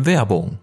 Werbung.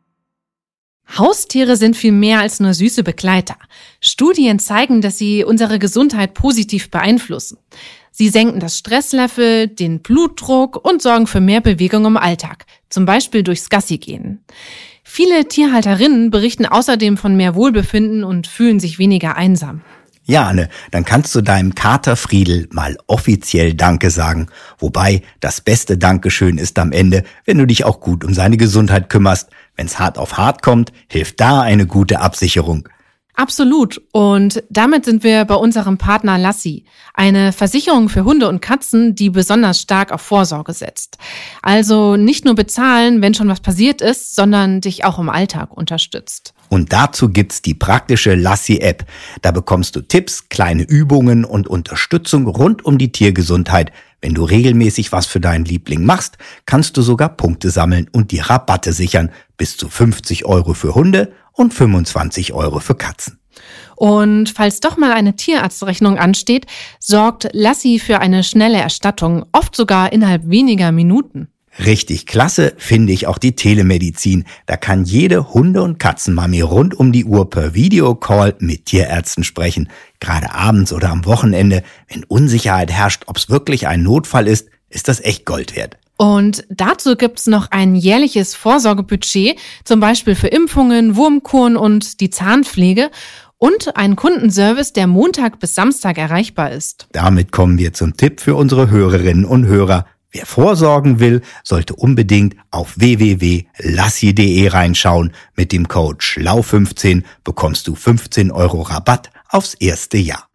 Haustiere sind viel mehr als nur süße Begleiter. Studien zeigen, dass sie unsere Gesundheit positiv beeinflussen. Sie senken das Stresslevel, den Blutdruck und sorgen für mehr Bewegung im Alltag, zum Beispiel durchs Gassigehen. Viele Tierhalterinnen berichten außerdem von mehr Wohlbefinden und fühlen sich weniger einsam. Ja, Anne, dann kannst du deinem Kater Friedel mal offiziell Danke sagen. Wobei, das beste Dankeschön ist am Ende, wenn du dich auch gut um seine Gesundheit kümmerst. Wenn's hart auf hart kommt, hilft da eine gute Absicherung. Absolut. Und damit sind wir bei unserem Partner Lassi, eine Versicherung für Hunde und Katzen, die besonders stark auf Vorsorge setzt. Also nicht nur bezahlen, wenn schon was passiert ist, sondern dich auch im Alltag unterstützt. Und dazu gibt's die praktische Lassi-App. Da bekommst du Tipps, kleine Übungen und Unterstützung rund um die Tiergesundheit. Wenn du regelmäßig was für deinen Liebling machst, kannst du sogar Punkte sammeln und die Rabatte sichern. Bis zu 50 € für Hunde und 25 € für Katzen. Und falls doch mal eine Tierarztrechnung ansteht, sorgt Lassi für eine schnelle Erstattung, oft sogar innerhalb weniger Minuten. Richtig klasse finde ich auch die Telemedizin. Da kann jede Hunde- und Katzenmami rund um die Uhr per Videocall mit Tierärzten sprechen. Gerade abends oder am Wochenende, wenn Unsicherheit herrscht, ob es wirklich ein Notfall ist das echt Gold wert. Und dazu gibt's noch ein jährliches Vorsorgebudget, zum Beispiel für Impfungen, Wurmkuren und die Zahnpflege und einen Kundenservice, der Montag bis Samstag erreichbar ist. Damit kommen wir zum Tipp für unsere Hörerinnen und Hörer. Wer vorsorgen will, sollte unbedingt auf www.lassi.de reinschauen. Mit dem Code SCHLAU15 bekommst du 15 € Rabatt aufs erste Jahr.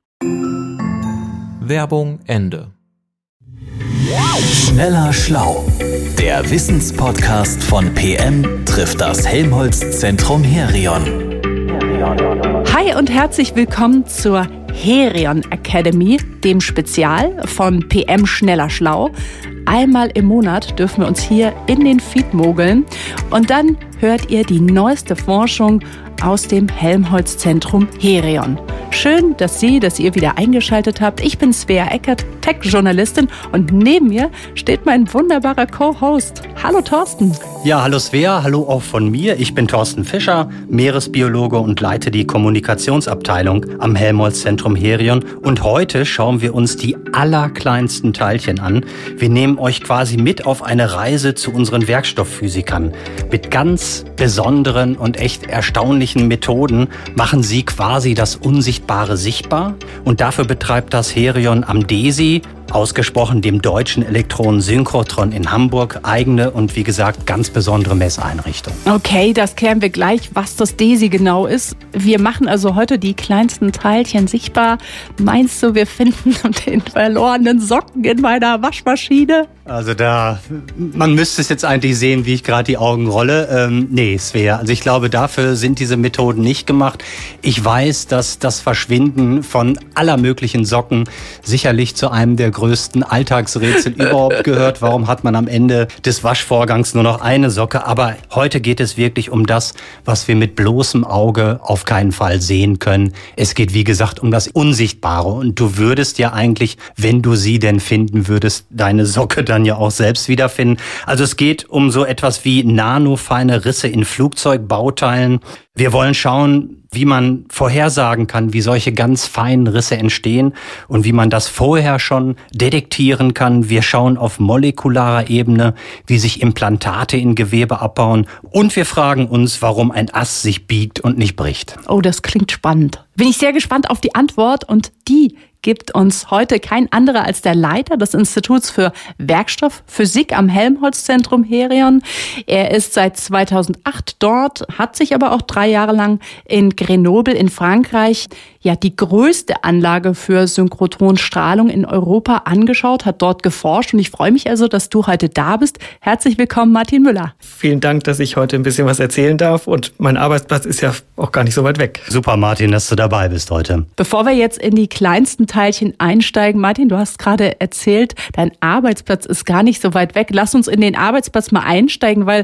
Werbung Ende. Schneller Schlau, der Wissenspodcast von PM trifft das Helmholtz-Zentrum Herion. Hi und herzlich willkommen zur Herion Academy, dem Spezial von PM Schneller Schlau. Einmal im Monat dürfen wir uns hier in den Feed mogeln und dann hört ihr die neueste Forschung aus dem Helmholtz-Zentrum Herion. Schön, dass ihr wieder eingeschaltet habt. Ich bin Svea Eckert, Tech-Journalistin und neben mir steht mein wunderbarer Co-Host. Hallo Thorsten. Ja, hallo Svea, hallo auch von mir. Ich bin Thorsten Fischer, Meeresbiologe und leite die Kommunikationsabteilung am Helmholtz-Zentrum Herion. Und heute schauen wir uns die allerkleinsten Teilchen an. Wir nehmen euch quasi mit auf eine Reise zu unseren Werkstoffphysikern. Mit ganz besonderen und echt erstaunlichen Methoden machen sie quasi das Unsichtbare sichtbar. Und dafür betreibt das Herion am DESY, ausgesprochen dem Deutschen Elektronensynchrotron in Hamburg, eigene und wie gesagt ganz besondere Messeinrichtung. Okay, das klären wir gleich, was das DESY genau ist. Wir machen also heute die kleinsten Teilchen sichtbar. Meinst du, wir finden den verlorenen Socken in meiner Waschmaschine? Also man müsste es jetzt eigentlich sehen, wie ich gerade die Augen rolle. Nee, Svea, also ich glaube, dafür sind diese Methoden nicht gemacht. Ich weiß, dass das Verschwinden von aller möglichen Socken sicherlich zu einem der größten Alltagsrätsel überhaupt gehört. Warum hat man am Ende des Waschvorgangs nur noch eine Socke? Aber heute geht es wirklich um das, was wir mit bloßem Auge auf keinen Fall sehen können. Es geht, wie gesagt, um das Unsichtbare. Und du würdest ja eigentlich, wenn du sie denn finden würdest, deine Socke dann ja auch selbst wiederfinden. Also es geht um so etwas wie nanofeine Risse in Flugzeugbauteilen. Wir wollen schauen, wie man vorhersagen kann, wie solche ganz feinen Risse entstehen und wie man das vorher schon detektieren kann. Wir schauen auf molekularer Ebene, wie sich Implantate in Gewebe abbauen. Und wir fragen uns, warum ein Ast sich biegt und nicht bricht. Oh, das klingt spannend. Bin ich sehr gespannt auf die Antwort und die gibt uns heute kein anderer als der Leiter des Instituts für Werkstoffphysik am Helmholtz-Zentrum Herion. Er ist seit 2008 dort, hat sich aber auch 3 Jahre lang in Grenoble in Frankreich die größte Anlage für Synchrotronstrahlung in Europa angeschaut, hat dort geforscht und ich freue mich also, dass du heute da bist. Herzlich willkommen, Martin Müller. Vielen Dank, dass ich heute ein bisschen was erzählen darf und mein Arbeitsplatz ist ja auch gar nicht so weit weg. Super, Martin, dass du dabei bist heute. Bevor wir jetzt in die kleinsten Teilchen einsteigen, Martin, du hast gerade erzählt, dein Arbeitsplatz ist gar nicht so weit weg. Lass uns in den Arbeitsplatz mal einsteigen, weil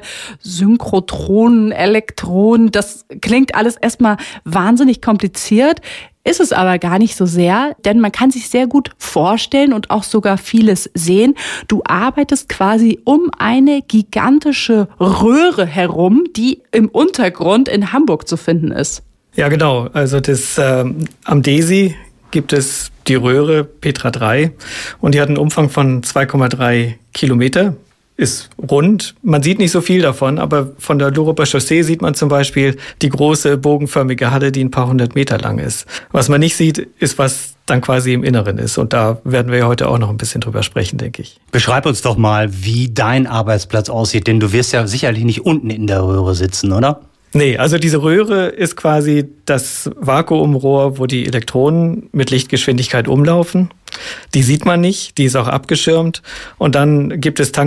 Synchrotronen, Elektronen, das klingt alles erstmal wahnsinnig kompliziert. Ist es aber gar nicht so sehr, denn man kann sich sehr gut vorstellen und auch sogar vieles sehen. Du arbeitest quasi um eine gigantische Röhre herum, die im Untergrund in Hamburg zu finden ist. Ja, genau. Also am DESI gibt es die Röhre Petra 3 und die hat einen Umfang von 2,3 Kilometer. Ist rund. Man sieht nicht so viel davon, aber von der Luruper Chaussee sieht man zum Beispiel die große bogenförmige Halle, die ein paar hundert Meter lang ist. Was man nicht sieht, ist, was dann quasi im Inneren ist. Und da werden wir heute auch noch ein bisschen drüber sprechen, denke ich. Beschreib uns doch mal, wie dein Arbeitsplatz aussieht, denn du wirst ja sicherlich nicht unten in der Röhre sitzen, oder? Nee, also diese Röhre ist quasi das Vakuumrohr, wo die Elektronen mit Lichtgeschwindigkeit umlaufen. Die sieht man nicht, die ist auch abgeschirmt. Und dann gibt es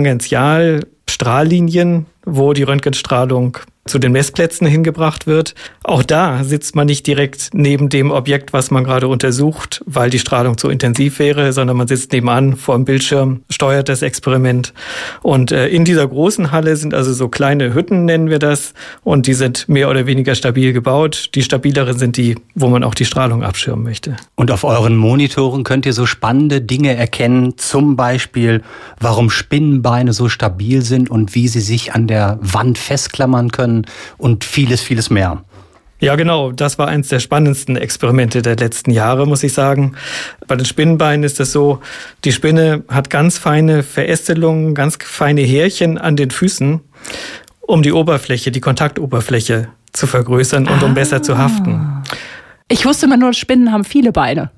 Tangentialstrahllinien, wo die Röntgenstrahlung zu den Messplätzen hingebracht wird. Auch da sitzt man nicht direkt neben dem Objekt, was man gerade untersucht, weil die Strahlung zu intensiv wäre, sondern man sitzt nebenan vor dem Bildschirm, steuert das Experiment. Und in dieser großen Halle sind also so kleine Hütten, nennen wir das, und die sind mehr oder weniger stabil gebaut. Die stabileren sind die, wo man auch die Strahlung abschirmen möchte. Und auf euren Monitoren könnt ihr so spannende Dinge erkennen, zum Beispiel, warum Spinnenbeine so stabil sind und wie sie sich an der Wand festklammern können und vieles, vieles mehr. Ja, genau. Das war eines der spannendsten Experimente der letzten Jahre, muss ich sagen. Bei den Spinnenbeinen ist es so, die Spinne hat ganz feine Verästelungen, ganz feine Härchen an den Füßen, um die Oberfläche, die Kontaktoberfläche zu vergrößern und um besser zu haften. Ich wusste immer nur, Spinnen haben viele Beine.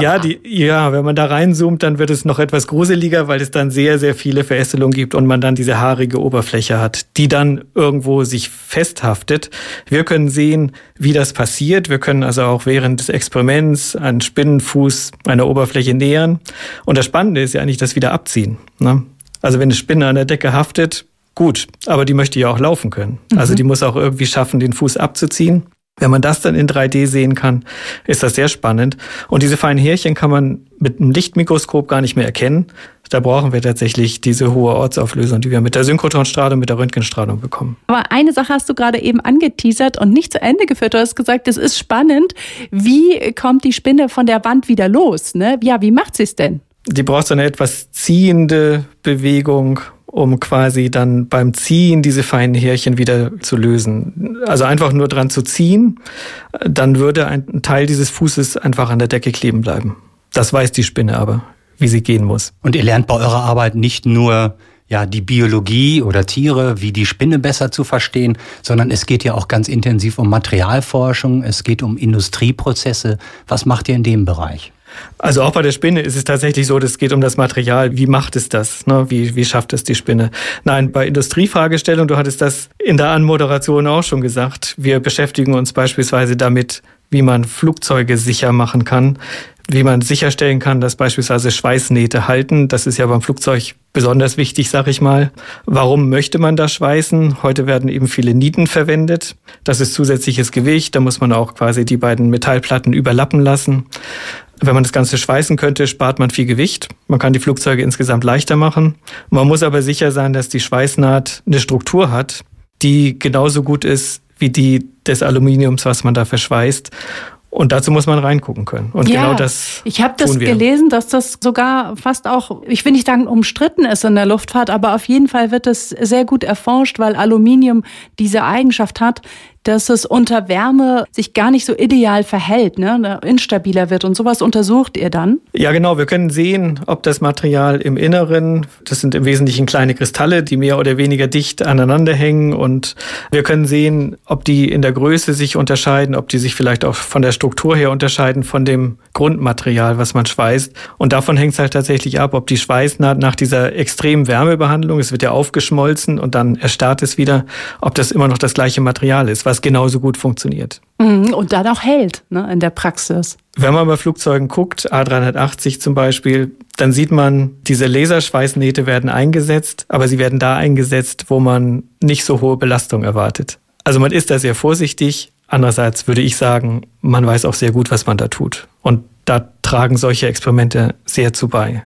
Ja, wenn man da reinzoomt, dann wird es noch etwas gruseliger, weil es dann sehr, sehr viele Verästelungen gibt und man dann diese haarige Oberfläche hat, die dann irgendwo sich festhaftet. Wir können sehen, wie das passiert. Wir können also auch während des Experiments einen Spinnenfuß einer Oberfläche nähern. Und das Spannende ist ja eigentlich das wieder abziehen, ne? Also wenn eine Spinne an der Decke haftet, gut, aber die möchte ja auch laufen können. Also die muss auch irgendwie schaffen, den Fuß abzuziehen. Wenn man das dann in 3D sehen kann, ist das sehr spannend. Und diese feinen Härchen kann man mit einem Lichtmikroskop gar nicht mehr erkennen. Da brauchen wir tatsächlich diese hohe Ortsauflösung, die wir mit der Synchrotronstrahlung, mit der Röntgenstrahlung bekommen. Aber eine Sache hast du gerade eben angeteasert und nicht zu Ende geführt. Du hast gesagt, es ist spannend. Wie kommt die Spinne von der Wand wieder los, ne? Ja, wie macht sie es denn? Die braucht so eine etwas ziehende Bewegung, um quasi dann beim Ziehen diese feinen Härchen wieder zu lösen. Also einfach nur dran zu ziehen, dann würde ein Teil dieses Fußes einfach an der Decke kleben bleiben. Das weiß die Spinne aber, wie sie gehen muss. Und ihr lernt bei eurer Arbeit nicht nur die Biologie oder Tiere, wie die Spinne besser zu verstehen, sondern es geht ja auch ganz intensiv um Materialforschung, es geht um Industrieprozesse. Was macht ihr in dem Bereich? Also auch bei der Spinne ist es tatsächlich so, es geht um das Material. Wie macht es das? Ne? Wie schafft es die Spinne? Nein, bei Industriefragestellungen, du hattest das in der Anmoderation auch schon gesagt, wir beschäftigen uns beispielsweise damit, wie man Flugzeuge sicher machen kann, wie man sicherstellen kann, dass beispielsweise Schweißnähte halten. Das ist ja beim Flugzeug besonders wichtig, sag ich mal. Warum möchte man da schweißen? Heute werden eben viele Nieten verwendet. Das ist zusätzliches Gewicht. Da muss man auch quasi die beiden Metallplatten überlappen lassen. Wenn man das Ganze schweißen könnte, spart man viel Gewicht. Man kann die Flugzeuge insgesamt leichter machen. Man muss aber sicher sein, dass die Schweißnaht eine Struktur hat, die genauso gut ist wie die des Aluminiums, was man da verschweißt. Und dazu muss man reingucken können. Und genau das ich habe das gelesen, dass das sogar fast auch, ich will nicht sagen umstritten ist in der Luftfahrt, aber auf jeden Fall wird es sehr gut erforscht, weil Aluminium diese Eigenschaft hat, dass es unter Wärme sich gar nicht so ideal verhält, ne? Instabiler wird und sowas untersucht ihr dann? Ja, genau. Wir können sehen, ob das Material im Inneren, das sind im Wesentlichen kleine Kristalle, die mehr oder weniger dicht aneinander hängen, und wir können sehen, ob die in der Größe sich unterscheiden, ob die sich vielleicht auch von der Struktur her unterscheiden von dem Grundmaterial, was man schweißt. Und davon hängt es halt tatsächlich ab, ob die Schweißnaht nach dieser extremen Wärmebehandlung, es wird ja aufgeschmolzen und dann erstarrt es wieder, ob das immer noch das gleiche Material ist, was genauso gut funktioniert. Und dann auch hält, ne, in der Praxis. Wenn man bei Flugzeugen guckt, A380 zum Beispiel, dann sieht man, diese Laserschweißnähte werden eingesetzt, aber sie werden da eingesetzt, wo man nicht so hohe Belastung erwartet. Also man ist da sehr vorsichtig. Andererseits würde ich sagen, man weiß auch sehr gut, was man da tut. Und da tragen solche Experimente sehr zu bei.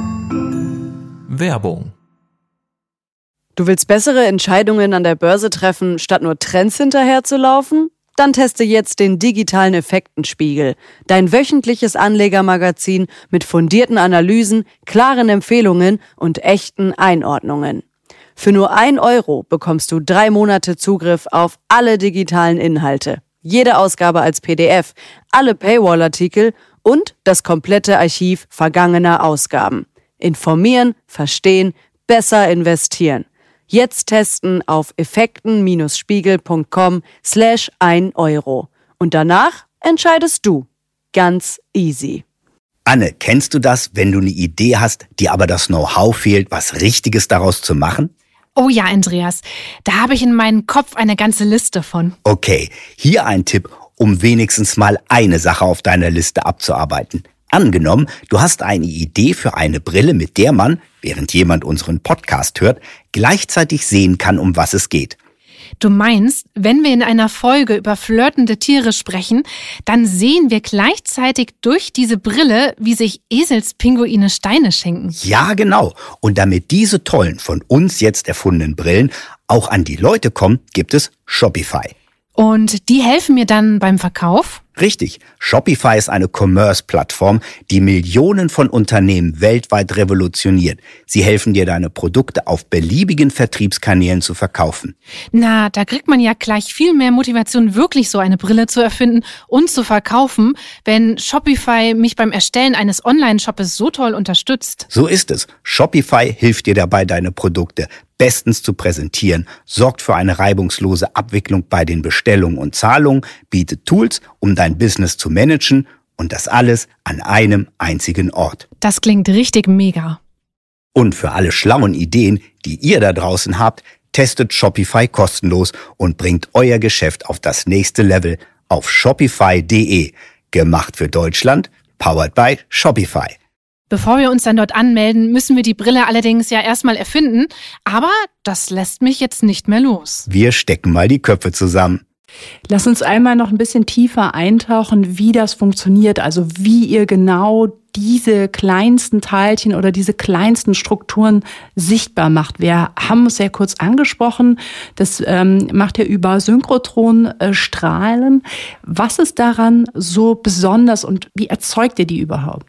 Werbung. Du willst bessere Entscheidungen an der Börse treffen, statt nur Trends hinterherzulaufen? Dann teste jetzt den digitalen Effektenspiegel, dein wöchentliches Anlegermagazin mit fundierten Analysen, klaren Empfehlungen und echten Einordnungen. Für nur 1 Euro bekommst du 3 Monate Zugriff auf alle digitalen Inhalte, jede Ausgabe als PDF, alle Paywall-Artikel und das komplette Archiv vergangener Ausgaben. Informieren, verstehen, besser investieren. Jetzt testen auf effekten-spiegel.com/1 Euro. Und danach entscheidest du. Ganz easy. Anne, kennst du das, wenn du eine Idee hast, dir aber das Know-how fehlt, was Richtiges daraus zu machen? Oh ja, Andreas, da habe ich in meinem Kopf eine ganze Liste von. Okay, hier ein Tipp, um wenigstens mal eine Sache auf deiner Liste abzuarbeiten. Angenommen, du hast eine Idee für eine Brille, mit der man, während jemand unseren Podcast hört, gleichzeitig sehen kann, um was es geht. Du meinst, wenn wir in einer Folge über flirtende Tiere sprechen, dann sehen wir gleichzeitig durch diese Brille, wie sich Eselspinguine Steine schenken. Ja, genau. Und damit diese tollen, von uns jetzt erfundenen Brillen auch an die Leute kommen, gibt es Shopify. Und die helfen mir dann beim Verkauf? Richtig. Shopify ist eine Commerce-Plattform, die Millionen von Unternehmen weltweit revolutioniert. Sie helfen dir, deine Produkte auf beliebigen Vertriebskanälen zu verkaufen. Na, da kriegt man ja gleich viel mehr Motivation, wirklich so eine Brille zu erfinden und zu verkaufen, wenn Shopify mich beim Erstellen eines Online-Shoppes so toll unterstützt. So ist es. Shopify hilft dir dabei, deine Produkte bestens zu präsentieren, sorgt für eine reibungslose Abwicklung bei den Bestellungen und Zahlungen, bietet Tools, um dein Business zu managen und das alles an einem einzigen Ort. Das klingt richtig mega. Und für alle schlauen Ideen, die ihr da draußen habt, testet Shopify kostenlos und bringt euer Geschäft auf das nächste Level auf shopify.de. Gemacht für Deutschland, powered by Shopify. Bevor wir uns dann dort anmelden, müssen wir die Brille allerdings ja erstmal erfinden. Aber das lässt mich jetzt nicht mehr los. Wir stecken mal die Köpfe zusammen. Lass uns einmal noch ein bisschen tiefer eintauchen, wie das funktioniert. Also wie ihr genau diese kleinsten Teilchen oder diese kleinsten Strukturen sichtbar macht. Wir haben es ja kurz angesprochen, das macht ihr über Synchrotronstrahlen. Was ist daran so besonders und wie erzeugt ihr die überhaupt?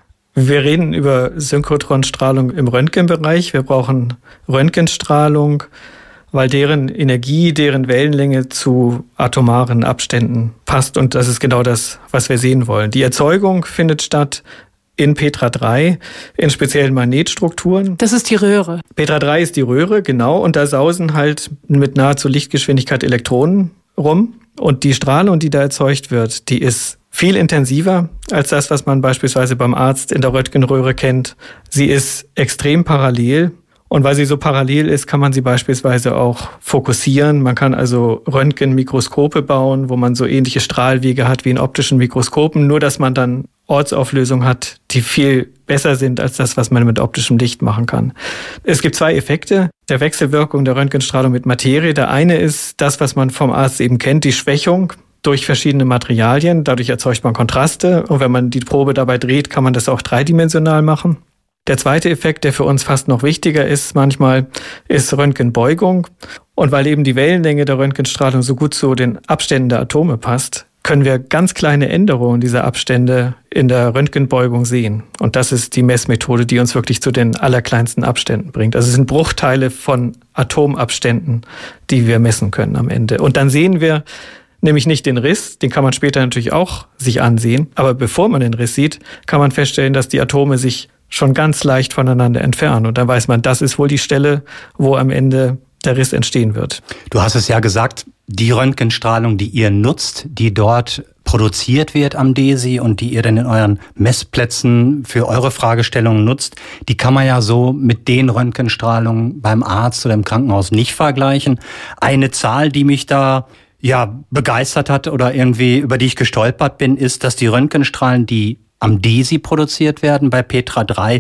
Wir reden über Synchrotronstrahlung im Röntgenbereich. Wir brauchen Röntgenstrahlung, weil deren Energie, deren Wellenlänge zu atomaren Abständen passt. Und das ist genau das, was wir sehen wollen. Die Erzeugung findet statt in Petra 3, in speziellen Magnetstrukturen. Das ist die Röhre. Petra 3 ist die Röhre, genau. Und da sausen halt mit nahezu Lichtgeschwindigkeit Elektronen rum. Und die Strahlung, die da erzeugt wird, die ist viel intensiver als das, was man beispielsweise beim Arzt in der Röntgenröhre kennt. Sie ist extrem parallel. Und weil sie so parallel ist, kann man sie beispielsweise auch fokussieren. Man kann also Röntgenmikroskope bauen, wo man so ähnliche Strahlwege hat wie in optischen Mikroskopen, nur dass man dann Ortsauflösung hat, die viel besser sind als das, was man mit optischem Licht machen kann. Es gibt 2 Effekte der Wechselwirkung der Röntgenstrahlung mit Materie. Der eine ist das, was man vom Arzt eben kennt, die Schwächung durch verschiedene Materialien. Dadurch erzeugt man Kontraste. Und wenn man die Probe dabei dreht, kann man das auch dreidimensional machen. Der zweite Effekt, der für uns fast noch wichtiger ist manchmal, ist Röntgenbeugung. Und weil eben die Wellenlänge der Röntgenstrahlung so gut zu den Abständen der Atome passt, können wir ganz kleine Änderungen dieser Abstände in der Röntgenbeugung sehen. Und das ist die Messmethode, die uns wirklich zu den allerkleinsten Abständen bringt. Also es sind Bruchteile von Atomabständen, die wir messen können am Ende. Und dann sehen wir nämlich nicht den Riss, den kann man später natürlich auch sich ansehen. Aber bevor man den Riss sieht, kann man feststellen, dass die Atome sich schon ganz leicht voneinander entfernen. Und dann weiß man, das ist wohl die Stelle, wo am Ende der Riss entstehen wird. Du hast es ja gesagt, die Röntgenstrahlung, die ihr nutzt, die dort produziert wird am DESY und die ihr dann in euren Messplätzen für eure Fragestellungen nutzt, die kann man ja so mit den Röntgenstrahlungen beim Arzt oder im Krankenhaus nicht vergleichen. Eine Zahl, die mich da begeistert hat oder irgendwie über die ich gestolpert bin, ist, dass die Röntgenstrahlen, die am DESY produziert werden, bei Petra 3,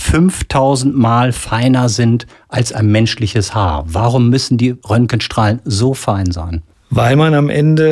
5000 Mal feiner sind als ein menschliches Haar. Warum müssen die Röntgenstrahlen so fein sein? Weil man am Ende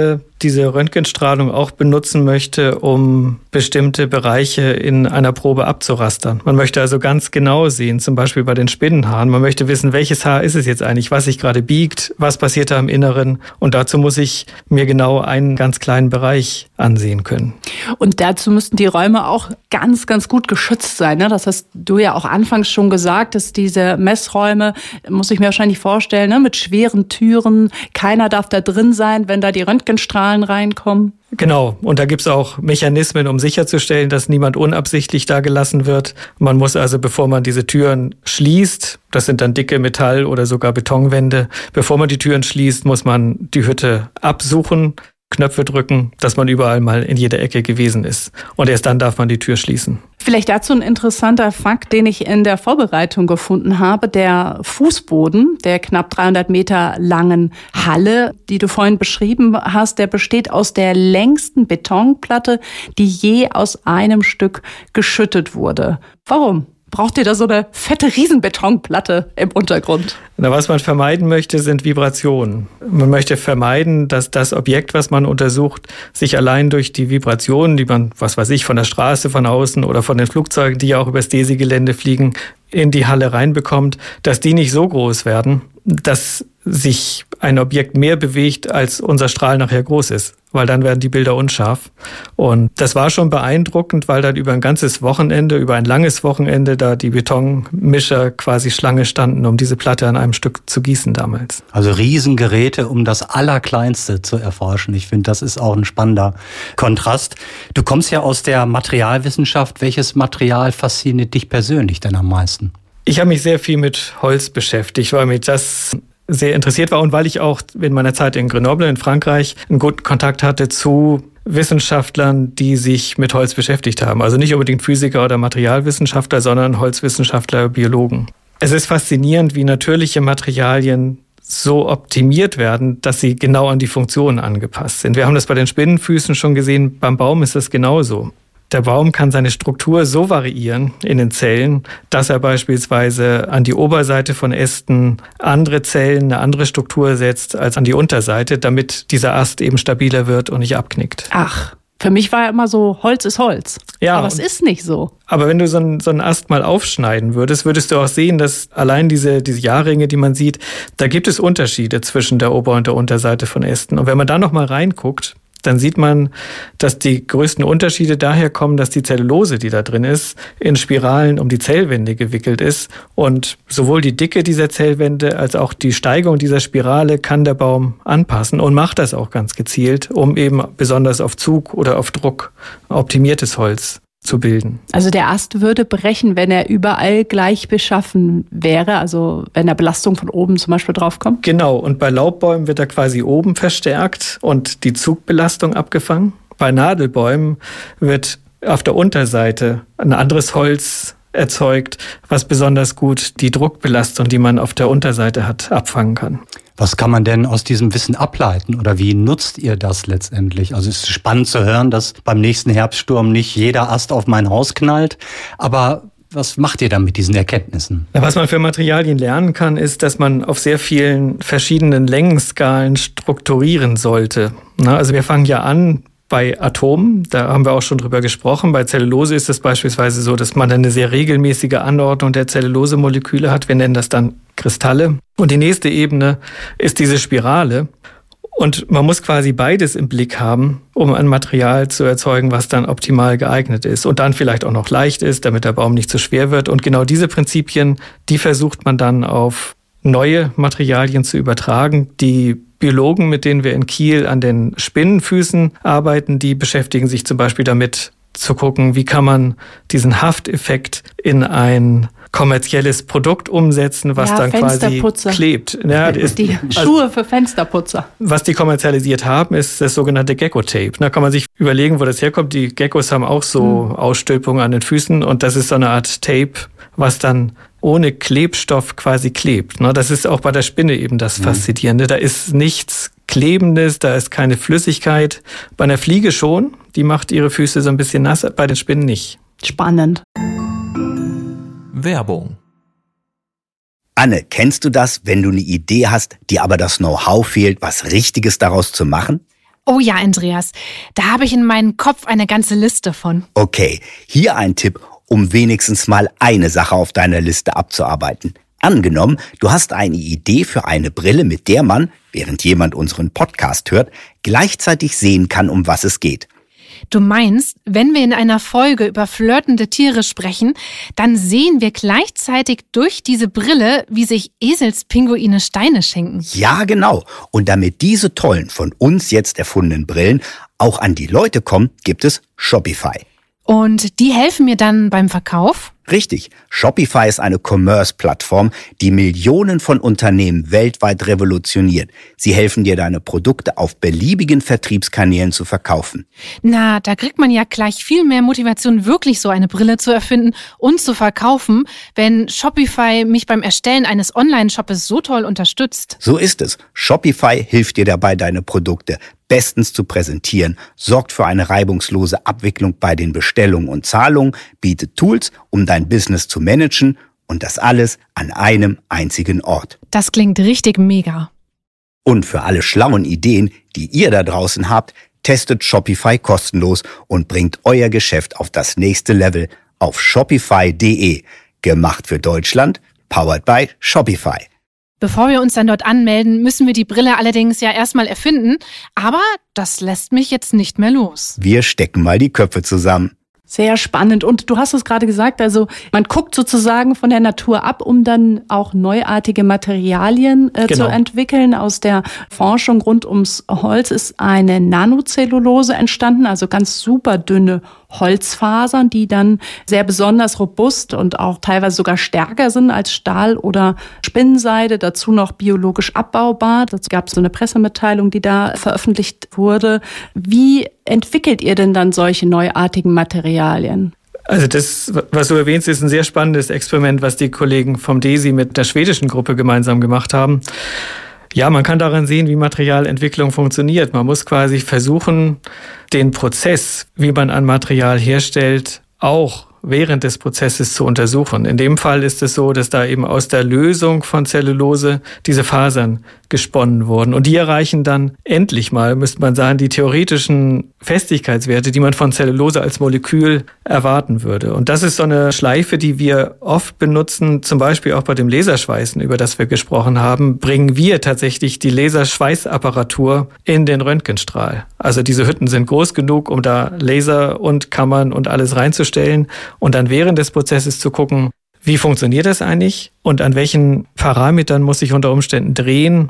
diese Röntgenstrahlung auch benutzen möchte, um bestimmte Bereiche in einer Probe abzurastern. Man möchte also ganz genau sehen, zum Beispiel bei den Spinnenhaaren. Man möchte wissen, welches Haar ist es jetzt eigentlich, was sich gerade biegt, was passiert da im Inneren. Und dazu muss ich mir genau einen ganz kleinen Bereich ansehen können. Und dazu müssten die Räume auch ganz, ganz gut geschützt sein, ne? Das hast du ja auch anfangs schon gesagt, dass diese Messräume, muss ich mir wahrscheinlich vorstellen, ne? Mit schweren Türen. Keiner darf da drin sein, wenn da die Röntgenstrahlen reinkommen. Genau, und da gibt's auch Mechanismen, um sicherzustellen, dass niemand unabsichtlich da gelassen wird. Man muss also, bevor man diese Türen schließt, das sind dann dicke Metall- oder sogar Betonwände, bevor man die Türen schließt, muss man die Hütte absuchen, Knöpfe drücken, dass man überall mal in jeder Ecke gewesen ist. Und erst dann darf man die Tür schließen. Vielleicht dazu ein interessanter Fakt, den ich in der Vorbereitung gefunden habe. Der Fußboden der knapp 300 Meter langen Halle, die du vorhin beschrieben hast, der besteht aus der längsten Betonplatte, die je aus einem Stück geschüttet wurde. Warum? Braucht ihr da so eine fette Riesenbetonplatte im Untergrund? Na, was man vermeiden möchte, sind Vibrationen. Man möchte vermeiden, dass das Objekt, was man untersucht, sich allein durch die Vibrationen, die man, was weiß ich, von der Straße von außen oder von den Flugzeugen, die ja auch übers DESI-Gelände fliegen, in die Halle reinbekommt, dass die nicht so groß werden, dass sich ein Objekt mehr bewegt, als unser Strahl nachher groß ist, weil dann werden die Bilder unscharf. Und das war schon beeindruckend, weil dann über ein ganzes Wochenende, über ein langes Wochenende, da die Betonmischer quasi Schlange standen, um diese Platte an einem Stück zu gießen damals. Also Riesengeräte, um das Allerkleinste zu erforschen. Ich finde, das ist auch ein spannender Kontrast. Du kommst ja aus der Materialwissenschaft. Welches Material fasziniert dich persönlich denn am meisten? Ich habe mich sehr viel mit Holz beschäftigt, weil mich das sehr interessiert war und weil ich auch in meiner Zeit in Grenoble in Frankreich einen guten Kontakt hatte zu Wissenschaftlern, die sich mit Holz beschäftigt haben. Also nicht unbedingt Physiker oder Materialwissenschaftler, sondern Holzwissenschaftler, Biologen. Es ist faszinierend, wie natürliche Materialien so optimiert werden, dass sie genau an die Funktionen angepasst sind. Wir haben das bei den Spinnenfüßen schon gesehen, beim Baum ist das genauso. Der Baum kann seine Struktur so variieren in den Zellen, dass er beispielsweise an die Oberseite von Ästen andere Zellen, eine andere Struktur setzt als an die Unterseite, damit dieser Ast eben stabiler wird und nicht abknickt. Ach, für mich war ja immer so, Holz ist Holz. Ja, aber es ist nicht so. Aber wenn du so einen Ast mal aufschneiden würdest du auch sehen, dass allein diese Jahrringe, die man sieht, da gibt es Unterschiede zwischen der Ober- und der Unterseite von Ästen. Und wenn man da noch mal reinguckt, dann sieht man, dass die größten Unterschiede daher kommen, dass die Zellulose, die da drin ist, in Spiralen um die Zellwände gewickelt ist. Und sowohl die Dicke dieser Zellwände als auch die Steigung dieser Spirale kann der Baum anpassen und macht das auch ganz gezielt, um eben besonders auf Zug oder auf Druck optimiertes Holz zu bilden. Also der Ast würde brechen, wenn er überall gleich beschaffen wäre, also wenn da Belastung von oben zum Beispiel draufkommt? Genau, und bei Laubbäumen wird er quasi oben verstärkt und die Zugbelastung abgefangen. Bei Nadelbäumen wird auf der Unterseite ein anderes Holz erzeugt, was besonders gut die Druckbelastung, die man auf der Unterseite hat, abfangen kann. Was kann man denn aus diesem Wissen ableiten oder wie nutzt ihr das letztendlich? Also es ist spannend zu hören, dass beim nächsten Herbststurm nicht jeder Ast auf mein Haus knallt, aber was macht ihr dann mit diesen Erkenntnissen? Was man für Materialien lernen kann, ist, dass man auf sehr vielen verschiedenen Längenskalen strukturieren sollte. Also wir fangen ja an bei Atomen, da haben wir auch schon drüber gesprochen. Bei Zellulose ist es beispielsweise so, dass man eine sehr regelmäßige Anordnung der Zellulosemoleküle hat. Wir nennen das dann Kristalle. Und die nächste Ebene ist diese Spirale. Und man muss quasi beides im Blick haben, um ein Material zu erzeugen, was dann optimal geeignet ist und dann vielleicht auch noch leicht ist, damit der Baum nicht zu schwer wird. Und genau diese Prinzipien, die versucht man dann auf neue Materialien zu übertragen. Die Biologen, mit denen wir in Kiel an den Spinnenfüßen arbeiten, die beschäftigen sich zum Beispiel damit zu gucken, wie kann man diesen Hafteffekt in ein kommerzielles Produkt umsetzen, was dann quasi klebt. Ja, die Schuhe für Fensterputzer. Was die kommerzialisiert haben, ist das sogenannte Gecko-Tape. Da kann man sich überlegen, wo das herkommt. Die Geckos haben auch so Ausstülpungen an den Füßen und das ist so eine Art Tape, was dann ohne Klebstoff quasi klebt. Das ist auch bei der Spinne eben das Faszinierende. Da ist nichts Klebendes, da ist keine Flüssigkeit. Bei einer Fliege schon, die macht ihre Füße so ein bisschen nass, bei den Spinnen nicht. Spannend. Werbung. Anne, kennst du das, wenn du eine Idee hast, dir aber das Know-how fehlt, was Richtiges daraus zu machen? Oh ja, Andreas, da habe ich in meinem Kopf eine ganze Liste von. Okay, hier ein Tipp, um wenigstens mal eine Sache auf deiner Liste abzuarbeiten. Angenommen, du hast eine Idee für eine Brille, mit der man, während jemand unseren Podcast hört, gleichzeitig sehen kann, um was es geht. Du meinst, wenn wir in einer Folge über flirtende Tiere sprechen, dann sehen wir gleichzeitig durch diese Brille, wie sich Eselspinguine Steine schenken. Ja, genau. Und damit diese tollen, von uns jetzt erfundenen Brillen auch an die Leute kommen, gibt es Shopify. Und die helfen mir dann beim Verkauf? Richtig. Shopify ist eine Commerce-Plattform, die Millionen von Unternehmen weltweit revolutioniert. Sie helfen dir, deine Produkte auf beliebigen Vertriebskanälen zu verkaufen. Na, da kriegt man ja gleich viel mehr Motivation, wirklich so eine Brille zu erfinden und zu verkaufen, wenn Shopify mich beim Erstellen eines Online-Shoppes so toll unterstützt. So ist es. Shopify hilft dir dabei, deine Produkte bestens zu präsentieren, sorgt für eine reibungslose Abwicklung bei den Bestellungen und Zahlungen, bietet Tools, um dein Business zu managen und das alles an einem einzigen Ort. Das klingt richtig mega. Und für alle schlauen Ideen, die ihr da draußen habt, testet Shopify kostenlos und bringt euer Geschäft auf das nächste Level auf shopify.de. Gemacht für Deutschland, powered by Shopify. Bevor wir uns dann dort anmelden, müssen wir die Brille allerdings ja erstmal erfinden. Aber das lässt mich jetzt nicht mehr los. Wir stecken mal die Köpfe zusammen. Sehr spannend. Und du hast es gerade gesagt, also man guckt sozusagen von der Natur ab, um dann auch neuartige Materialien zu entwickeln. Aus der Forschung rund ums Holz ist eine Nanocellulose entstanden, also ganz super dünne Holzfasern, die dann sehr besonders robust und auch teilweise sogar stärker sind als Stahl oder Spinnenseide. Dazu noch biologisch abbaubar. Dazu gab es so eine Pressemitteilung, die da veröffentlicht wurde. Wie entwickelt ihr denn dann solche neuartigen Materialien? Also das, was du erwähnst, ist ein sehr spannendes Experiment, was die Kollegen vom DESI mit der schwedischen Gruppe gemeinsam gemacht haben. Ja, man kann daran sehen, wie Materialentwicklung funktioniert. Man muss quasi versuchen, den Prozess, wie man ein Material herstellt, auch während des Prozesses zu untersuchen. In dem Fall ist es so, dass da eben aus der Lösung von Zellulose diese Fasern gesponnen wurden. Und die erreichen dann endlich mal, müsste man sagen, die theoretischen Festigkeitswerte, die man von Zellulose als Molekül erwarten würde. Und das ist so eine Schleife, die wir oft benutzen, zum Beispiel auch bei dem Laserschweißen, über das wir gesprochen haben, bringen wir tatsächlich die Laserschweißapparatur in den Röntgenstrahl. Also diese Hütten sind groß genug, um da Laser und Kammern und alles reinzustellen und dann während des Prozesses zu gucken, wie funktioniert das eigentlich und an welchen Parametern muss ich unter Umständen drehen,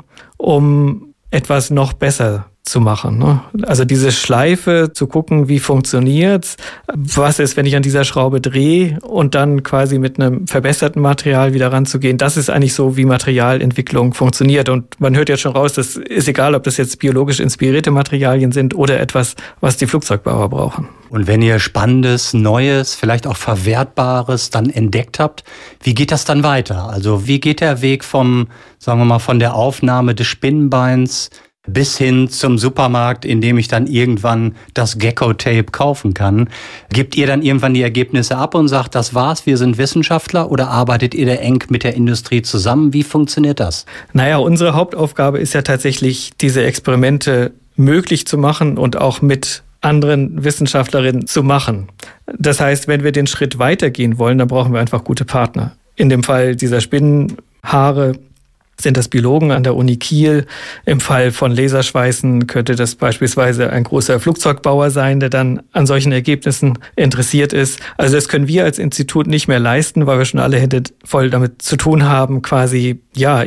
um etwas noch besser zu machen. Also diese Schleife zu gucken, wie funktioniert's, was ist, wenn ich an dieser Schraube drehe und dann quasi mit einem verbesserten Material wieder ranzugehen. Das ist eigentlich so, wie Materialentwicklung funktioniert. Und man hört jetzt schon raus, das ist egal, ob das jetzt biologisch inspirierte Materialien sind oder etwas, was die Flugzeugbauer brauchen. Und wenn ihr Spannendes, Neues, vielleicht auch Verwertbares dann entdeckt habt, wie geht das dann weiter? Also wie geht der Weg vom, sagen wir mal, von der Aufnahme des Spinnenbeins bis hin zum Supermarkt, in dem ich dann irgendwann das Gecko-Tape kaufen kann? Gebt ihr dann irgendwann die Ergebnisse ab und sagt, das war's, wir sind Wissenschaftler, oder arbeitet ihr da eng mit der Industrie zusammen? Wie funktioniert das? Naja, unsere Hauptaufgabe ist ja tatsächlich, diese Experimente möglich zu machen und auch mit anderen Wissenschaftlerinnen zu machen. Das heißt, wenn wir den Schritt weitergehen wollen, dann brauchen wir einfach gute Partner. In dem Fall dieser Spinnenhaare sind das Biologen an der Uni Kiel. Im Fall von Laserschweißen könnte das beispielsweise ein großer Flugzeugbauer sein, der dann an solchen Ergebnissen interessiert ist. Also das können wir als Institut nicht mehr leisten, weil wir schon alle Hände voll damit zu tun haben, quasi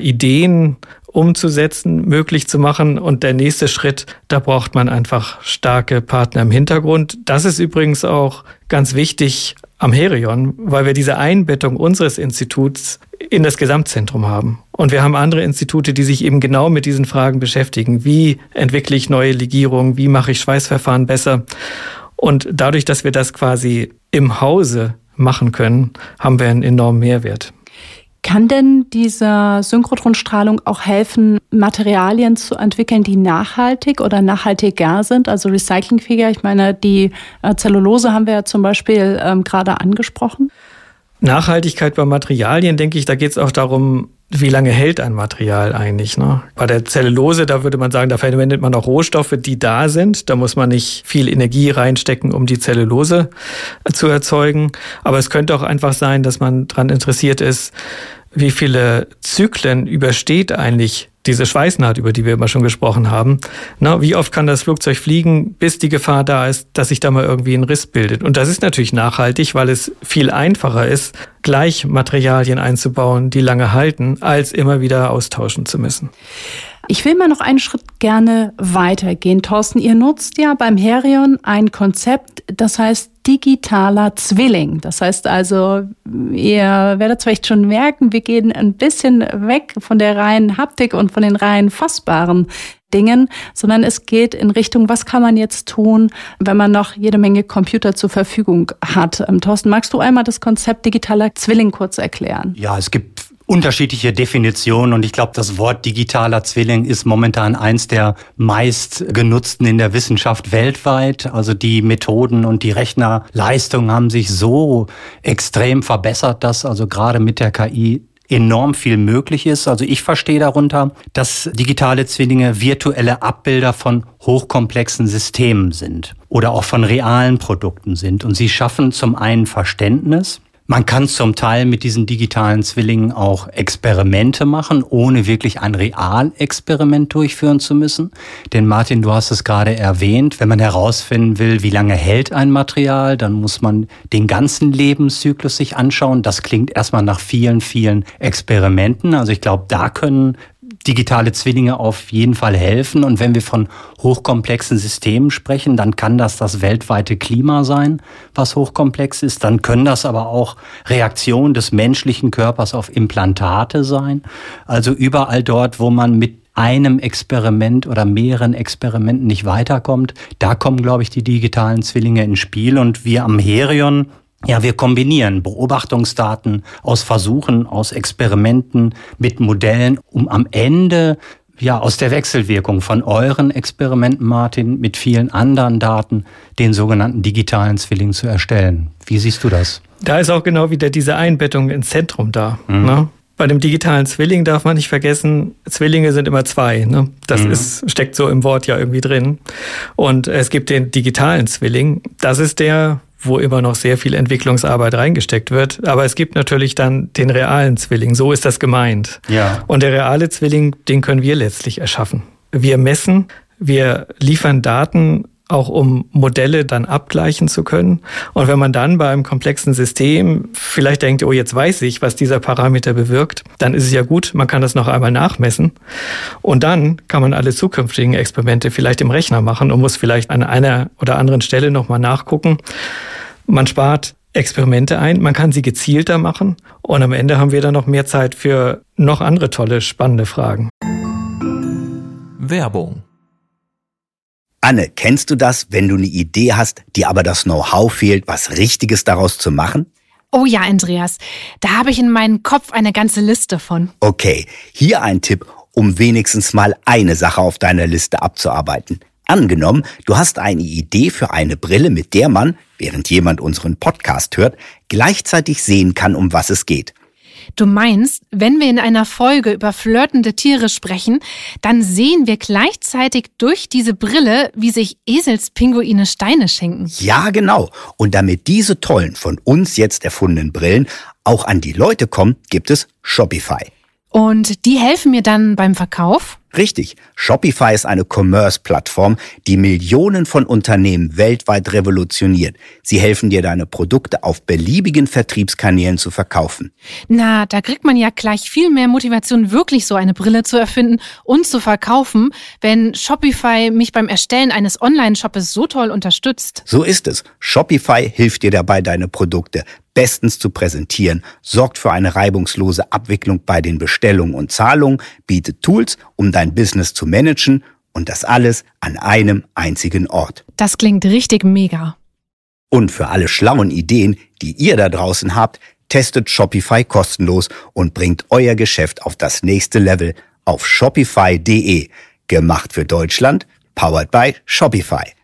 Ideen umzusetzen, möglich zu machen. Und der nächste Schritt, da braucht man einfach starke Partner im Hintergrund. Das ist übrigens auch ganz wichtig am Herion, weil wir diese Einbettung unseres Instituts in das Gesamtzentrum haben. Und wir haben andere Institute, die sich eben genau mit diesen Fragen beschäftigen. Wie entwickle ich neue Legierungen? Wie mache ich Schweißverfahren besser? Und dadurch, dass wir das quasi im Hause machen können, haben wir einen enormen Mehrwert. Kann denn diese Synchrotronstrahlung auch helfen, Materialien zu entwickeln, die nachhaltig oder nachhaltiger sind, also recyclingfähiger? Ich meine, die Zellulose haben wir ja zum Beispiel gerade angesprochen. Nachhaltigkeit bei Materialien, denke ich, da geht es auch darum, wie lange hält ein Material eigentlich, ne? Bei der Zellulose, da würde man sagen, da verwendet man auch Rohstoffe, die da sind. Da muss man nicht viel Energie reinstecken, um die Zellulose zu erzeugen. Aber es könnte auch einfach sein, dass man daran interessiert ist, wie viele Zyklen übersteht eigentlich diese Schweißnaht, über die wir immer schon gesprochen haben. Na, wie oft kann das Flugzeug fliegen, bis die Gefahr da ist, dass sich da mal irgendwie ein Riss bildet? Und das ist natürlich nachhaltig, weil es viel einfacher ist, gleich Materialien einzubauen, die lange halten, als immer wieder austauschen zu müssen. Ich will mal noch einen Schritt gerne weitergehen. Thorsten, ihr nutzt ja beim Herion ein Konzept, das heißt digitaler Zwilling. Das heißt also, ihr werdet es vielleicht schon merken, wir gehen ein bisschen weg von der reinen Haptik und von den rein fassbaren Dingen, sondern es geht in Richtung, was kann man jetzt tun, wenn man noch jede Menge Computer zur Verfügung hat. Thorsten, magst du einmal das Konzept digitaler Zwilling kurz erklären? Ja, es gibt unterschiedliche Definitionen und ich glaube, das Wort digitaler Zwilling ist momentan eins der meist genutzten in der Wissenschaft weltweit. Also die Methoden und die Rechnerleistungen haben sich so extrem verbessert, dass also gerade mit der KI enorm viel möglich ist. Also ich verstehe darunter, dass digitale Zwillinge virtuelle Abbilder von hochkomplexen Systemen sind oder auch von realen Produkten sind. Und sie schaffen zum einen Verständnis. Man kann zum Teil mit diesen digitalen Zwillingen auch Experimente machen, ohne wirklich ein Realexperiment durchführen zu müssen. Denn Martin, du hast es gerade erwähnt, wenn man herausfinden will, wie lange hält ein Material, dann muss man den ganzen Lebenszyklus sich anschauen. Das klingt erstmal nach vielen, vielen Experimenten. Also ich glaube, da können digitale Zwillinge auf jeden Fall helfen. Und wenn wir von hochkomplexen Systemen sprechen, dann kann das weltweite Klima sein, was hochkomplex ist. Dann können das aber auch Reaktionen des menschlichen Körpers auf Implantate sein. Also überall dort, wo man mit einem Experiment oder mehreren Experimenten nicht weiterkommt, da kommen, glaube ich, die digitalen Zwillinge ins Spiel. Und wir am Herion, ja, wir kombinieren Beobachtungsdaten aus Versuchen, aus Experimenten mit Modellen, um am Ende ja aus der Wechselwirkung von euren Experimenten, Martin, mit vielen anderen Daten den sogenannten digitalen Zwilling zu erstellen. Wie siehst du das? Da ist auch genau wieder diese Einbettung ins Zentrum da. Ne? Bei dem digitalen Zwilling darf man nicht vergessen, Zwillinge sind immer zwei. Ne? Das steckt so im Wort ja irgendwie drin. Und es gibt den digitalen Zwilling. Das ist der, wo immer noch sehr viel Entwicklungsarbeit reingesteckt wird. Aber es gibt natürlich dann den realen Zwilling. So ist das gemeint. Ja. Und der reale Zwilling, den können wir letztlich erschaffen. Wir messen, wir liefern Daten, auch um Modelle dann abgleichen zu können. Und wenn man dann bei einem komplexen System vielleicht denkt, oh, jetzt weiß ich, was dieser Parameter bewirkt, dann ist es ja gut, man kann das noch einmal nachmessen. Und dann kann man alle zukünftigen Experimente vielleicht im Rechner machen und muss vielleicht an einer oder anderen Stelle nochmal nachgucken. Man spart Experimente ein, man kann sie gezielter machen und am Ende haben wir dann noch mehr Zeit für noch andere tolle, spannende Fragen. Werbung. Anne, kennst du das, wenn du eine Idee hast, dir aber das Know-how fehlt, was Richtiges daraus zu machen? Oh ja, Andreas, da habe ich in meinem Kopf eine ganze Liste von. Okay, hier ein Tipp, um wenigstens mal eine Sache auf deiner Liste abzuarbeiten. Angenommen, du hast eine Idee für eine Brille, mit der man, während jemand unseren Podcast hört, gleichzeitig sehen kann, um was es geht. Du meinst, wenn wir in einer Folge über flirtende Tiere sprechen, dann sehen wir gleichzeitig durch diese Brille, wie sich Eselspinguine Steine schenken. Ja, genau. Und damit diese tollen, von uns jetzt erfundenen Brillen auch an die Leute kommen, gibt es Shopify. Und die helfen mir dann beim Verkauf? Richtig. Shopify ist eine Commerce-Plattform, die Millionen von Unternehmen weltweit revolutioniert. Sie helfen dir, deine Produkte auf beliebigen Vertriebskanälen zu verkaufen. Na, da kriegt man ja gleich viel mehr Motivation, wirklich so eine Brille zu erfinden und zu verkaufen, wenn Shopify mich beim Erstellen eines Online-Shoppes so toll unterstützt. So ist es. Shopify hilft dir dabei, deine Produkte bestens zu präsentieren, sorgt für eine reibungslose Abwicklung bei den Bestellungen und Zahlungen, bietet Tools, um dein Business zu managen und das alles an einem einzigen Ort. Das klingt richtig mega. Und für alle schlauen Ideen, die ihr da draußen habt, testet Shopify kostenlos und bringt euer Geschäft auf das nächste Level auf shopify.de. Gemacht für Deutschland, powered by Shopify.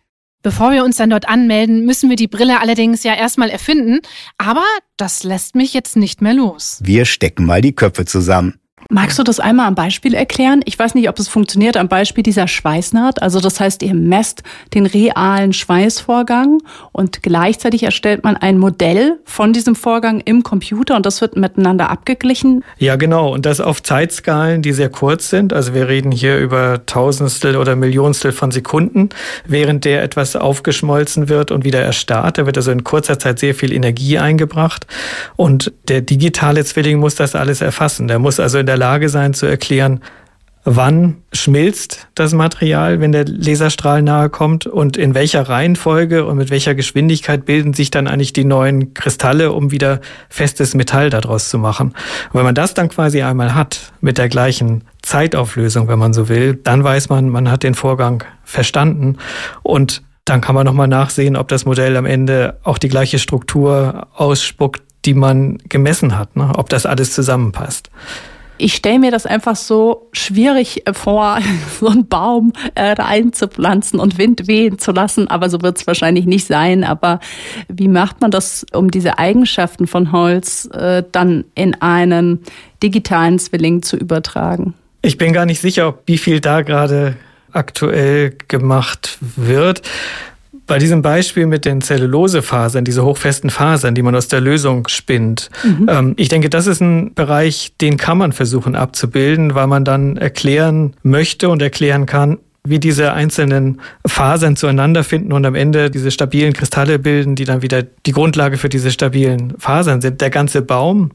Bevor wir uns dann dort anmelden, müssen wir die Brille allerdings ja erstmal erfinden. Aber das lässt mich jetzt nicht mehr los. Wir stecken mal die Köpfe zusammen. Magst du das einmal am Beispiel erklären? Ich weiß nicht, ob es funktioniert am Beispiel dieser Schweißnaht. Also das heißt, ihr messt den realen Schweißvorgang und gleichzeitig erstellt man ein Modell von diesem Vorgang im Computer und das wird miteinander abgeglichen. Ja, genau. Und das auf Zeitskalen, die sehr kurz sind. Also wir reden hier über Tausendstel oder Millionstel von Sekunden, während der etwas aufgeschmolzen wird und wieder erstarrt. Da wird also in kurzer Zeit sehr viel Energie eingebracht. Und der digitale Zwilling muss das alles erfassen. Der muss also in der Lage sein zu erklären, wann schmilzt das Material, wenn der Laserstrahl nahe kommt und in welcher Reihenfolge und mit welcher Geschwindigkeit bilden sich dann eigentlich die neuen Kristalle, um wieder festes Metall daraus zu machen. Und wenn man das dann quasi einmal hat, mit der gleichen Zeitauflösung, wenn man so will, dann weiß man, man hat den Vorgang verstanden und dann kann man nochmal nachsehen, ob das Modell am Ende auch die gleiche Struktur ausspuckt, die man gemessen hat, ne? Ob das alles zusammenpasst. Ich stelle mir das einfach so schwierig vor, so einen Baum reinzupflanzen und Wind wehen zu lassen. Aber so wird es wahrscheinlich nicht sein. Aber wie macht man das, um diese Eigenschaften von Holz dann in einen digitalen Zwilling zu übertragen? Ich bin gar nicht sicher, wie viel da gerade aktuell gemacht wird. Bei diesem Beispiel mit den Zellulosefasern, diese hochfesten Fasern, die man aus der Lösung spinnt, ich denke, das ist ein Bereich, den kann man versuchen abzubilden, weil man dann erklären möchte und erklären kann, wie diese einzelnen Fasern zueinander finden und am Ende diese stabilen Kristalle bilden, die dann wieder die Grundlage für diese stabilen Fasern sind. Der ganze Baum.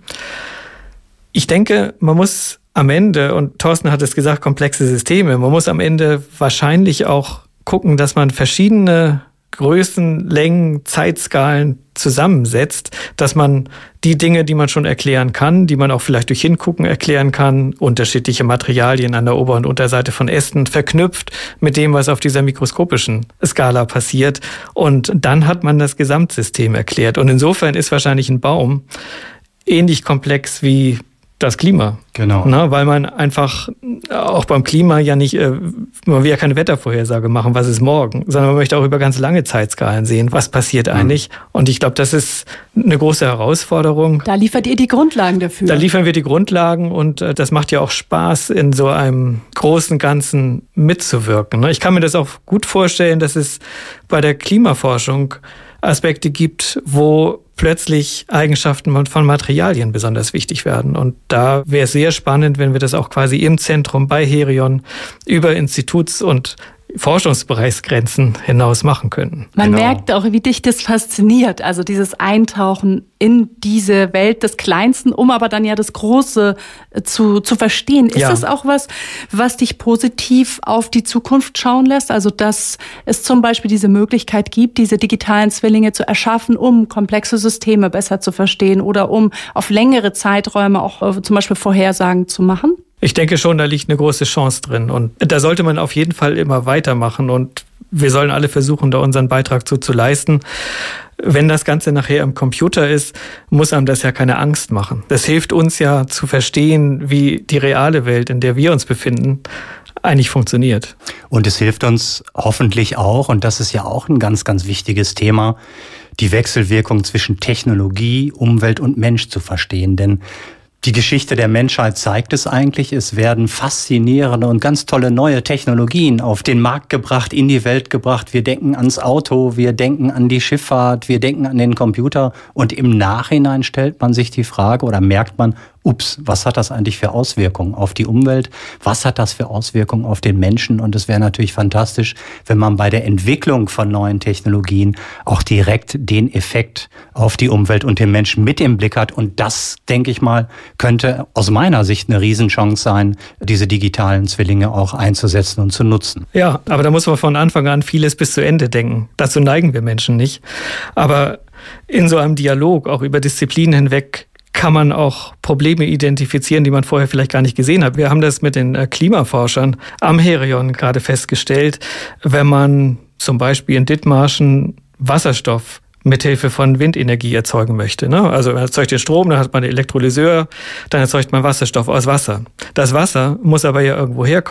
Ich denke, man muss am Ende, und Thorsten hat es gesagt, komplexe Systeme, man muss am Ende wahrscheinlich auch gucken, dass man verschiedene Größen, Längen, Zeitskalen zusammensetzt, dass man die Dinge, die man schon erklären kann, die man auch vielleicht durch Hingucken erklären kann, unterschiedliche Materialien an der Ober- und Unterseite von Ästen verknüpft mit dem, was auf dieser mikroskopischen Skala passiert. Und dann hat man das Gesamtsystem erklärt. Und insofern ist wahrscheinlich ein Baum ähnlich komplex wie das Klima. Genau. Na, weil man einfach auch beim Klima ja nicht, man will ja keine Wettervorhersage machen, was ist morgen, sondern man möchte auch über ganz lange Zeitskalen sehen, was passiert eigentlich. Und ich glaube, das ist eine große Herausforderung. Da liefert ihr die Grundlagen dafür. Da liefern wir die Grundlagen und das macht ja auch Spaß, in so einem großen Ganzen mitzuwirken. Ich kann mir das auch gut vorstellen, dass es bei der Klimaforschung Aspekte gibt, wo plötzlich Eigenschaften von Materialien besonders wichtig werden. Und da wäre es sehr spannend, wenn wir das auch quasi im Zentrum bei Herion über Instituts- und Forschungsbereichsgrenzen hinaus machen könnten. Man merkt auch, wie dich das fasziniert, also dieses Eintauchen in diese Welt des Kleinsten, um aber dann ja das Große zu verstehen. Ist das auch was dich positiv auf die Zukunft schauen lässt? Also, dass es zum Beispiel diese Möglichkeit gibt, diese digitalen Zwillinge zu erschaffen, um komplexe Systeme besser zu verstehen oder um auf längere Zeiträume auch zum Beispiel Vorhersagen zu machen? Ich denke schon, da liegt eine große Chance drin. Und da sollte man auf jeden Fall immer weitermachen. Und wir sollen alle versuchen, da unseren Beitrag zu leisten. Wenn das Ganze nachher im Computer ist, muss einem das ja keine Angst machen. Das hilft uns ja zu verstehen, wie die reale Welt, in der wir uns befinden, eigentlich funktioniert. Und es hilft uns hoffentlich auch, und das ist ja auch ein ganz, ganz wichtiges Thema, die Wechselwirkung zwischen Technologie, Umwelt und Mensch zu verstehen. Denn die Geschichte der Menschheit zeigt es eigentlich. Es werden faszinierende und ganz tolle neue Technologien auf den Markt gebracht, in die Welt gebracht. Wir denken ans Auto, wir denken an die Schifffahrt, wir denken an den Computer. Und im Nachhinein stellt man sich die Frage oder merkt man, ups, was hat das eigentlich für Auswirkungen auf die Umwelt? Was hat das für Auswirkungen auf den Menschen? Und es wäre natürlich fantastisch, wenn man bei der Entwicklung von neuen Technologien auch direkt den Effekt auf die Umwelt und den Menschen mit im Blick hat. Und das, denke ich mal, könnte aus meiner Sicht eine Riesenchance sein, diese digitalen Zwillinge auch einzusetzen und zu nutzen. Ja, aber da muss man von Anfang an vieles bis zu Ende denken. Dazu neigen wir Menschen nicht. Aber in so einem Dialog, auch über Disziplinen hinweg, kann man auch Probleme identifizieren, die man vorher vielleicht gar nicht gesehen hat. Wir haben das mit den Klimaforschern am Herion gerade festgestellt. Wenn man zum Beispiel in Dithmarschen Wasserstoff mithilfe von Windenergie erzeugen möchte, ne? Also man erzeugt den Strom, dann hat man den Elektrolyseur, dann erzeugt man Wasserstoff aus Wasser. Das Wasser muss aber ja irgendwo herkommen.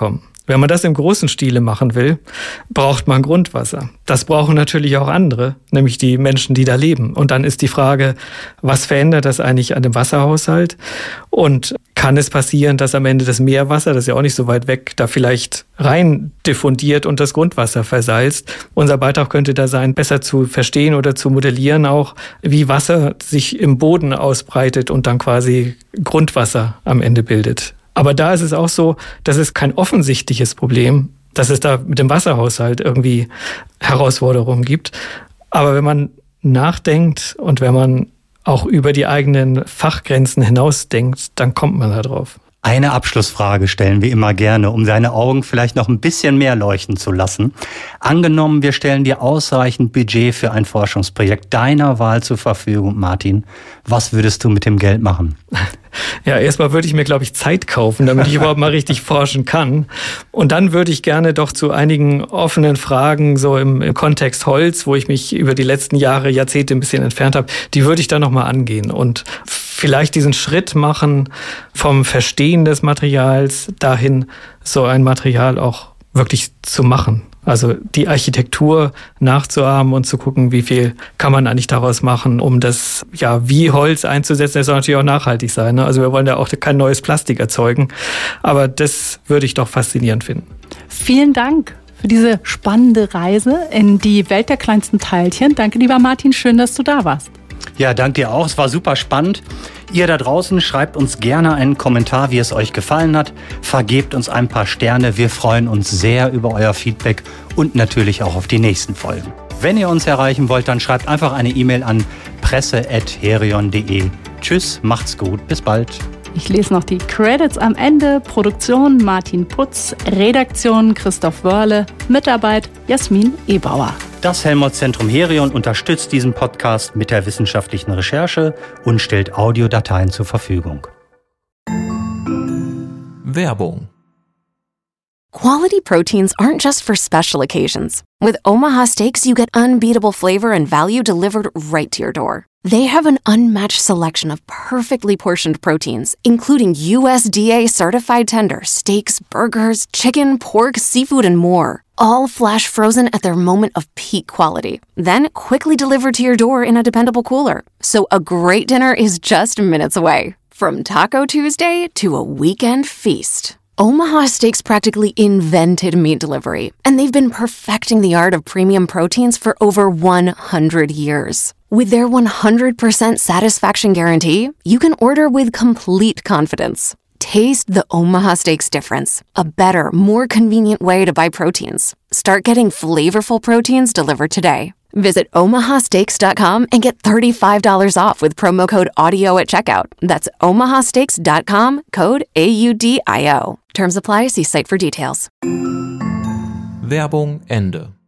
Wenn man das im großen Stile machen will, braucht man Grundwasser. Das brauchen natürlich auch andere, nämlich die Menschen, die da leben. Und dann ist die Frage, was verändert das eigentlich an dem Wasserhaushalt? Und kann es passieren, dass am Ende das Meerwasser, das ist ja auch nicht so weit weg, da vielleicht rein diffundiert und das Grundwasser versalzt? Unser Beitrag könnte da sein, besser zu verstehen oder zu modellieren auch, wie Wasser sich im Boden ausbreitet und dann quasi Grundwasser am Ende bildet. Aber da ist es auch so, dass es kein offensichtliches Problem, dass es da mit dem Wasserhaushalt irgendwie Herausforderungen gibt. Aber wenn man nachdenkt und wenn man auch über die eigenen Fachgrenzen hinausdenkt, dann kommt man da drauf. Eine Abschlussfrage stellen wir immer gerne, um deine Augen vielleicht noch ein bisschen mehr leuchten zu lassen. Angenommen, wir stellen dir ausreichend Budget für ein Forschungsprojekt deiner Wahl zur Verfügung, Martin. Was würdest du mit dem Geld machen? Ja, erstmal würde ich mir, glaube ich, Zeit kaufen, damit ich überhaupt mal richtig forschen kann. Und dann würde ich gerne doch zu einigen offenen Fragen, so im Kontext Holz, wo ich mich über die letzten Jahre, Jahrzehnte ein bisschen entfernt habe, die würde ich dann nochmal angehen und vielleicht diesen Schritt machen vom Verstehen des Materials dahin, so ein Material auch wirklich zu machen. Also die Architektur nachzuahmen und zu gucken, wie viel kann man eigentlich daraus machen, um das, ja, wie Holz einzusetzen. Das soll natürlich auch nachhaltig sein, ne? Also wir wollen ja auch kein neues Plastik erzeugen. Aber das würde ich doch faszinierend finden. Vielen Dank für diese spannende Reise in die Welt der kleinsten Teilchen. Danke, lieber Martin. Schön, dass du da warst. Ja, danke dir auch. Es war super spannend. Ihr da draußen schreibt uns gerne einen Kommentar, wie es euch gefallen hat. Vergebt uns ein paar Sterne. Wir freuen uns sehr über euer Feedback und natürlich auch auf die nächsten Folgen. Wenn ihr uns erreichen wollt, dann schreibt einfach eine E-Mail an presse@herion.de. Tschüss, macht's gut, bis bald. Ich lese noch die Credits am Ende. Produktion Martin Putz, Redaktion Christoph Wörle, Mitarbeit Jasmin Ebauer. Das Helmholtz-Zentrum Herion unterstützt diesen Podcast mit der wissenschaftlichen Recherche und stellt Audiodateien zur Verfügung. Werbung. Quality proteins aren't just for special occasions. With Omaha Steaks, you get unbeatable flavor and value delivered right to your door. They have an unmatched selection of perfectly portioned proteins, including USDA-certified tender steaks, burgers, chicken, pork, seafood, and more. All flash frozen at their moment of peak quality, then quickly delivered to your door in a dependable cooler. So a great dinner is just minutes away. From Taco Tuesday to a weekend feast. Omaha Steaks practically invented meat delivery, and they've been perfecting the art of premium proteins for over 100 years. With their 100% satisfaction guarantee, you can order with complete confidence. Taste the Omaha Steaks difference, a better, more convenient way to buy proteins. Start getting flavorful proteins delivered today. Visit omahasteaks.com and get $35 off with promo code AUDIO at checkout. That's omahasteaks.com, code AUDIO. Terms apply. See site for details. Werbung Ende.